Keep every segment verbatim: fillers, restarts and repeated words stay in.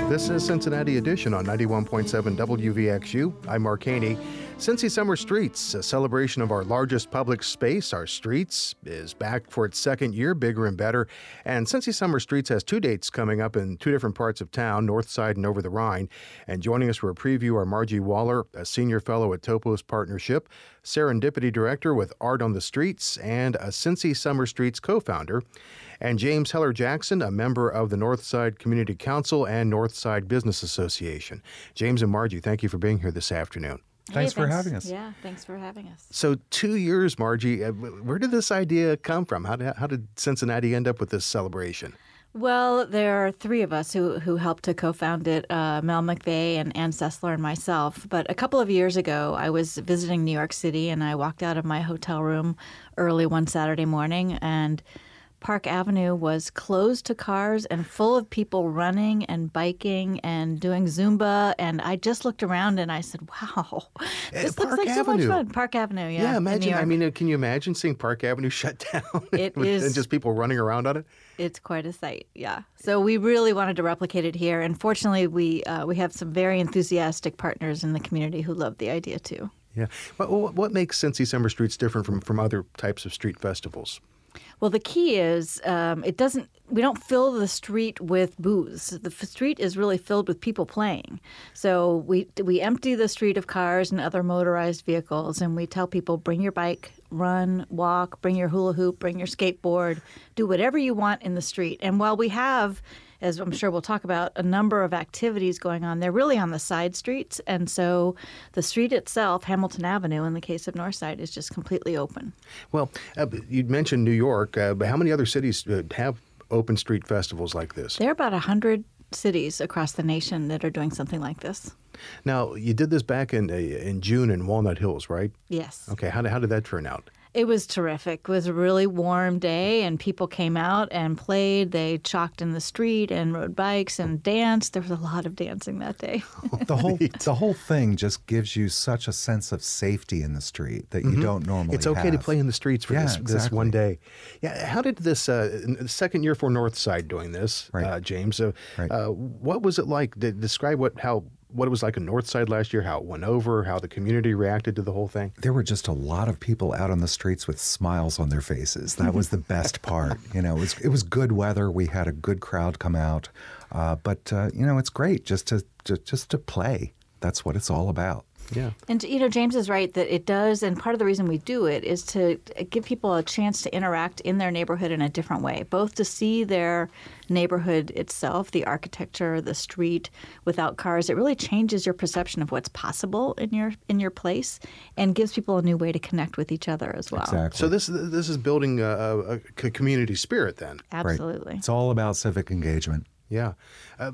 This is Cincinnati Edition on ninety-one point seven W V X U. I'm Mark Haney. Cincy Summer Streets, a celebration of our largest public space, our streets, is back for its second year, bigger and better. And Cincy Summer Streets has two dates coming up in two different parts of town, North Side and over the Rhine. And joining us for a preview are Margie Waller, a senior fellow at Topos Partnership, Serendipity Director with Art on the Streets, and a Cincy Summer Streets co-founder, and James Heller Jackson, a member of the Northside Community Council and Northside Business Association. James and Margie, thank you for being here this afternoon. Thanks hey, for thanks. having us. Yeah, thanks for having us. So two years, Margie, uh, where did this idea come from? How did, how did Cincinnati end up with this celebration? Well, there are three of us who, who helped to co-found it, uh, Mel McVeigh and Ann Sessler and myself. But a couple of years ago, I was visiting New York City, and I walked out of my hotel room early one Saturday morning, and Park Avenue was closed to cars and full of people running and biking and doing Zumba. And I just looked around and I said, wow, this Park looks like Avenue. so much fun. Park Avenue, yeah. Yeah, in imagine. New York. I mean, uh, can you imagine seeing Park Avenue shut down? It with, is- and just people running around on it? It's quite a sight, yeah. So we really wanted to replicate it here. And fortunately, we, uh, we have some very enthusiastic partners in the community who love the idea too. Yeah. What, what, what makes Cincy Summer Streets different from, from other types of street festivals? Well, the key is um, it doesn't. We don't fill the street with booths. The f- street is really filled with people playing. So we we empty the street of cars and other motorized vehicles, and we tell people, bring your bike, run, walk, bring your hula hoop, bring your skateboard, do whatever you want in the street. And while we have, as I'm sure we'll talk about, a number of activities going on, they're really on the side streets. And so the street itself, Hamilton Avenue, in the case of Northside, is just completely open. Well, uh, you mentioned New York, uh, but how many other cities uh, have open street festivals like this? There are about one hundred cities across the nation that are doing something like this. Now, you did this back in uh, in June in Walnut Hills, right? Yes. Okay, how did, how did that turn out? It was terrific. It was a really warm day, and people came out and played. They chalked in the street and rode bikes and danced. There was a lot of dancing that day. The whole the whole thing just gives you such a sense of safety in the street that you don't normally It's okay have. to play in the streets for Yeah, this, this exactly. one day. Yeah, how did this, uh, in the second year for Northside doing this, Right. uh, James, uh, Right. uh, what was it like? De- describe what how what it was like in Northside last year, how it went over, how the community reacted to the whole thing. There were just a lot of people out on the streets with smiles on their faces. That was the best part. You know, it was it was good weather. We had a good crowd come out, uh, but uh, you know, it's great just to, to just to play. That's what it's all about. Yeah. And, you know, James is right that it does, and part of the reason we do it is to give people a chance to interact in their neighborhood in a different way, both to see their neighborhood itself, the architecture, the street, without cars. It really changes your perception of what's possible in your in your place and gives people a new way to connect with each other as well. Exactly. So this this is building a, a, a c- community spirit then. Right. Absolutely. It's all about civic engagement. Yeah. Uh,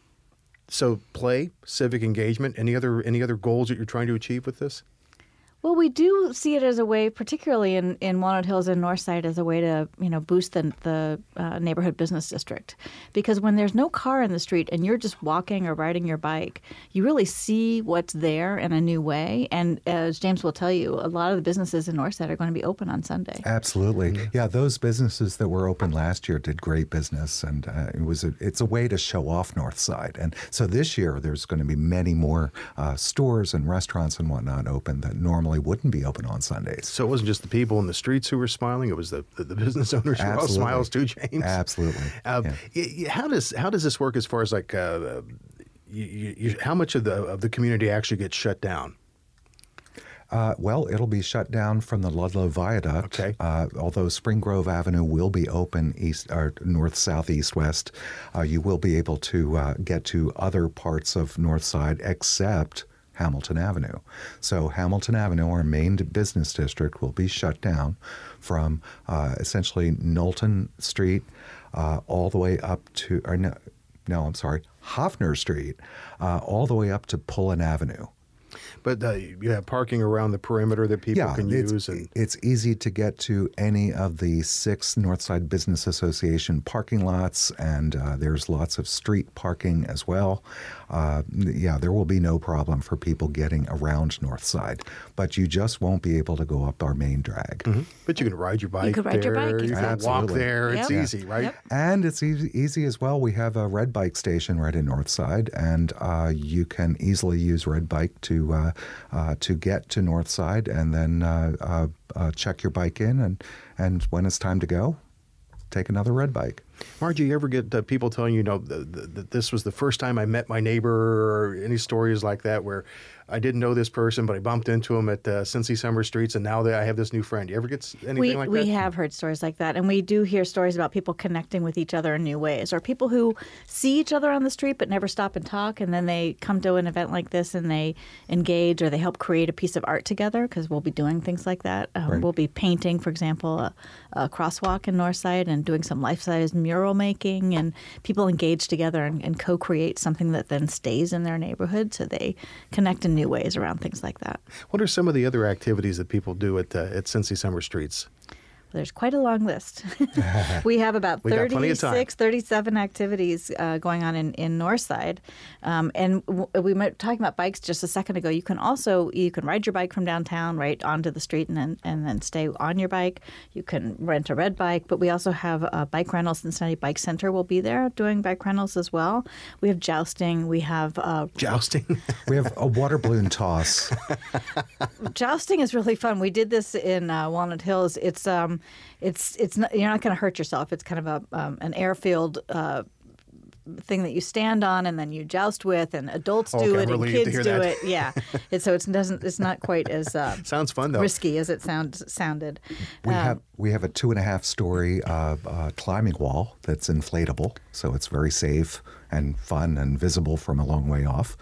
so play, civic engagement, any other any other goals that you're trying to achieve with this? Well, we do see it as a way, particularly in, in Walnut Hills and Northside, as a way to, you know, boost the, the uh, neighborhood business district. Because when there's no car in the street and you're just walking or riding your bike, you really see what's there in a new way. And as James will tell you, a lot of the businesses in Northside are going to be open on Sunday. Absolutely. Yeah, those businesses that were open last year did great business, and uh, it was a, it's a way to show off Northside. And so this year there's going to be many more uh, stores and restaurants and whatnot open that normally wouldn't be open on Sundays. So it wasn't just the people in the streets who were smiling; it was the the, the business owners who were all Absolutely. smiles too, James. Absolutely. Uh, Yeah. y- y- How does how does this work as far as like uh, you, you, you, how much of the of the community actually gets shut down? Uh, well, it'll be shut down from the Ludlow Viaduct. Okay. Uh, although Spring Grove Avenue will be open east or north, south, east, west, uh, you will be able to uh, get to other parts of Northside except Hamilton Avenue. So Hamilton Avenue, our main business district, will be shut down from uh, essentially Knowlton Street uh, all the way up to, or no, no, I'm sorry, Hoffner Street, uh, all the way up to Pullen Avenue. But uh, you have parking around the perimeter that people yeah, can it's, use. And it's easy to get to any of the six Northside Business Association parking lots, and uh, there's lots of street parking as well. Uh, yeah, there will be no problem for people getting around Northside, but you just won't be able to go up our main drag. Mm-hmm. But you can ride your bike You can ride there. your bike, You can exactly. walk there. It's Yep. easy, right? Yep. And it's easy, easy as well. We have a Red Bike station right in Northside, and uh, you can easily use Red Bike to uh, uh, to get to Northside, and then uh, uh, uh, check your bike in, and and when it's time to go, take another Red Bike. Margie, you ever get uh, people telling you, you know, that this was the first time I met my neighbor, or any stories like that where I didn't know this person, but I bumped into him at uh, Cincy Summer Streets, and now that I have this new friend. You ever get anything we, like we that? We have heard stories like that, and we do hear stories about people connecting with each other in new ways, or people who see each other on the street but never stop and talk, and then they come to an event like this and they engage, or they help create a piece of art together, because we'll be doing things like that. Um, Right. We'll be painting, for example, a, a crosswalk in Northside, and doing some life-size mural making, and people engage together and, and co-create something that then stays in their neighborhood, so they connect in new ways around things like that. What are some of the other activities that people do at uh, at Cincy Summer Streets? There's quite a long list. We have about We got plenty of time. thirty-six, thirty-seven activities uh, going on in, in Northside. Um, and w- we were talking about bikes just a second ago. You can also, you can ride your bike from downtown right onto the street and then, and then stay on your bike. You can rent a Red Bike, but we also have uh, bike rentals. Cincinnati Bike Center will be there doing bike rentals as well. We have jousting. We have uh, Jousting? We have a water balloon toss. jousting is really fun. We did this in uh, Walnut Hills. It's um, it's it's not, you're not going to hurt yourself. It's kind of a um, an airfield uh, thing that you stand on and then you joust with, and adults do Okay, it I'm and relieved to kids hear do that. it. Yeah, it, so it doesn't. It's not quite as uh, Sounds fun, though. risky as it sounds sounded. We Um, have we have a two and a half story uh, uh, climbing wall that's inflatable, so it's very safe and fun and visible from a long way off.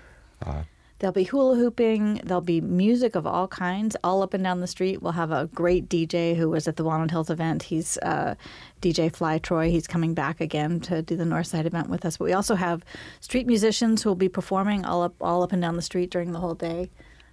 There'll be hula hooping. There'll be music of all kinds all up and down the street. We'll have a great D J who was at the Walnut Hills event. He's uh, D J Fly Troy. He's coming back again to do the Northside event with us. But we also have street musicians who will be performing all up all up and down the street during the whole day.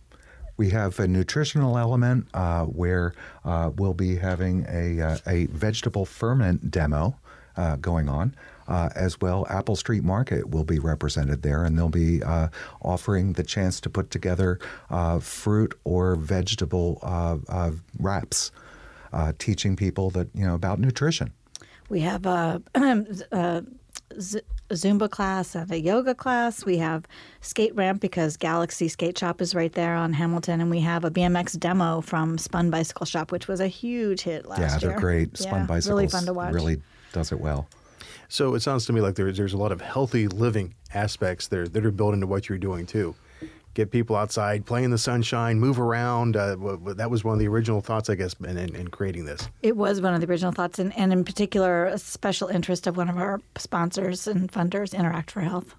We have a nutritional element uh, where uh, we'll be having a, uh, a vegetable ferment demo uh, going on. Uh, as well, Apple Street Market will be represented there, and they'll be uh, offering the chance to put together uh, fruit or vegetable uh, uh, wraps, uh, teaching people that you know about nutrition. We have a, a Z- Zumba class and a yoga class. We have skate ramp because Galaxy Skate Shop is right there on Hamilton, and we have a B M X demo from Spun Bicycle Shop, which was a huge hit last yeah, year. they're great. Spun yeah, Bicycles really fun to watch. really does it well. So it sounds to me like there's there's a lot of healthy living aspects there that are built into what you're doing too. Get people outside, play in the sunshine, move around. Uh, w- w- that was one of the original thoughts, I guess, in, in, in creating this. It was one of the original thoughts, and, and in particular, a special interest of one of our sponsors and funders, Interact for Health.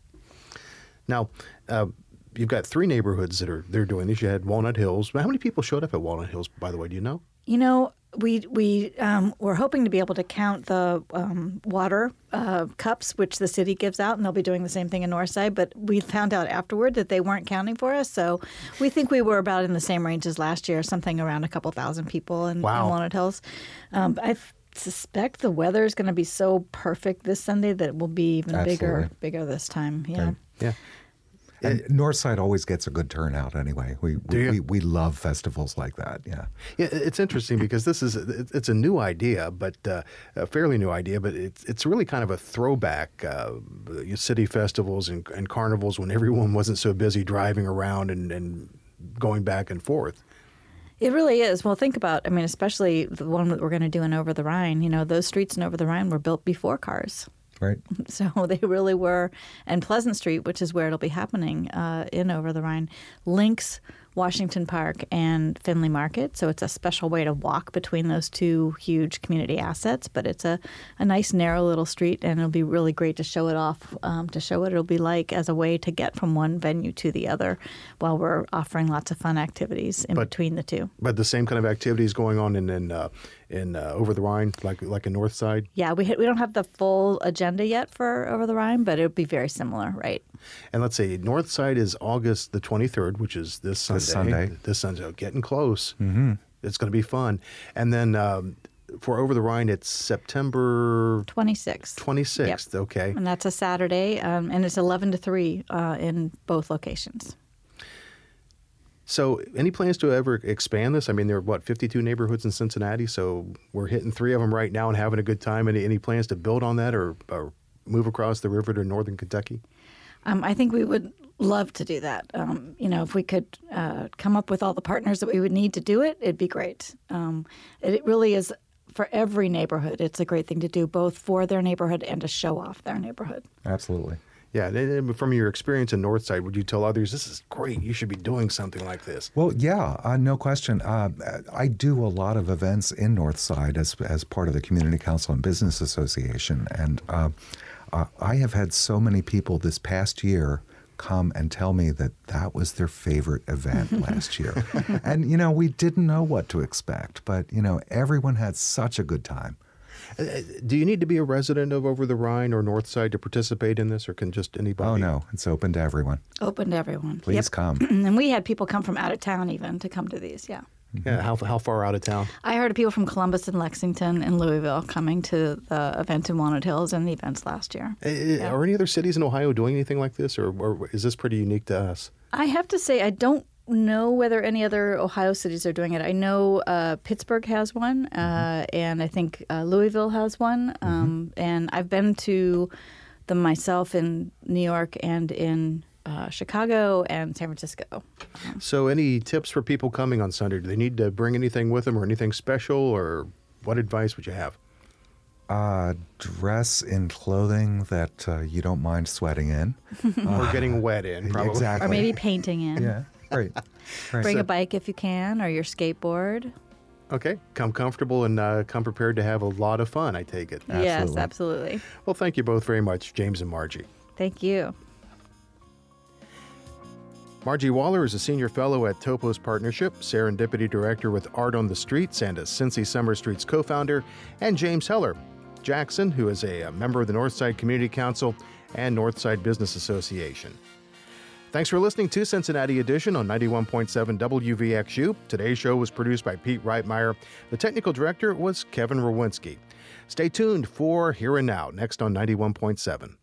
Now, uh, you've got three neighborhoods that are they're doing this. You had Walnut Hills. How many people showed up at Walnut Hills, by the way? Do you know? You know, we we um, we're hoping to be able to count the um, water uh, cups which the city gives out, and they'll be doing the same thing in Northside. But we found out afterward that they weren't counting for us, so we think we were about in the same range as last year, something around a couple thousand people in, Wow. in Walnut Hills. Um, I f- suspect the weather is going to be so perfect this Sunday that it will be even bigger Absolutely. bigger this time. Yeah. Okay. Yeah. And Northside always gets a good turnout anyway. We Do we, you? we we love festivals like that. Yeah. Yeah, it's interesting because this is it's a new idea, but uh, a fairly new idea, but it's it's really kind of a throwback. Uh, city festivals and, and carnivals when everyone wasn't so busy driving around and, and going back and forth. It really is. Well, think about, I mean, especially the one that we're going to do in Over the Rhine. You know, those streets in Over the Rhine were built before cars. Right. So they really were. And Pleasant Street, which is where it'll be happening uh, in Over the Rhine, links Washington Park and Finley Market. So it's a special way to walk between those two huge community assets. But it's a, a nice, narrow little street, and it'll be really great to show it off, um, to show what it'll be like as a way to get from one venue to the other while we're offering lots of fun activities in But- between the two. But the same kind of activities going on in in, uh, in uh, Over the Rhine, like like a North Side? Yeah, we ha- we don't have the full agenda yet for Over the Rhine, but it would be very similar, right? And let's say North Side is August the twenty-third, which is this Sunday. This Sunday. This Sunday. Oh, getting close. Mm-hmm. It's going to be fun. And then um, for Over the Rhine, it's September twenty-sixth. twenty-sixth, Yep. okay. And that's a Saturday, um, and it's eleven to three uh, in both locations. So any plans to ever expand this? I mean, there are, what, fifty-two neighborhoods in Cincinnati, so we're hitting three of them right now and having a good time. Any, any plans to build on that or, or move across the river to northern Kentucky? Um, I think we would love to do that. Um, you know, if we could uh, come up with all the partners that we would need to do it, it'd be great. Um, it, it really is, for every neighborhood, it's a great thing to do, both for their neighborhood and to show off their neighborhood. Absolutely. Yeah, and, and from your experience in Northside, would you tell others, this is great, you should be doing something like this? Well, yeah, uh, no question. Uh, I do a lot of events in Northside as as part of the Community Council and Business Association, and uh, uh, I have had so many people this past year come and tell me that that was their favorite event last year. And, you know, we didn't know what to expect, but, you know, everyone had such a good time. Uh, do you need to be a resident of Over the Rhine or Northside to participate in this, or can just anybody? Oh, no, it's open to everyone. Open to everyone. Please Yep. come. And we had people come from out of town even to come to these, yeah. Yeah, how, how far out of town? I heard of people from Columbus and Lexington and Louisville coming to the event in Walnut Hills and the events last year. Uh, Yeah. Are any other cities in Ohio doing anything like this, or, or is this pretty unique to us? I have to say, I don't know whether any other Ohio cities are doing it. I know uh, Pittsburgh has one, uh, and I think uh, Louisville has one. Um, and I've been to them myself in New York and in uh, Chicago and San Francisco. So any tips for people coming on Sunday? Do they need to bring anything with them or anything special, or what advice would you have? Uh, dress in clothing that uh, you don't mind sweating in. Or getting wet in, probably. Exactly. Or maybe painting in. Yeah, right. right. Bring So- a bike if you can, or your skateboard. Okay, come comfortable and uh, come prepared to have a lot of fun, I take it. Yes, Absolutely. absolutely. Well, thank you both very much, James and Margie. Thank you. Margie Waller is a senior fellow at Topos Partnership, Serendipity Director with Art on the Streets, and a Cincy Summer Streets co-founder, and James Heller Jackson, who is a, a member of the Northside Community Council and Northside Business Association. Thanks for listening to Cincinnati Edition on ninety-one point seven W V X U. Today's show was produced by Pete Reitmeyer. The technical director was Kevin Rowinski. Stay tuned for Here and Now, next on ninety-one point seven.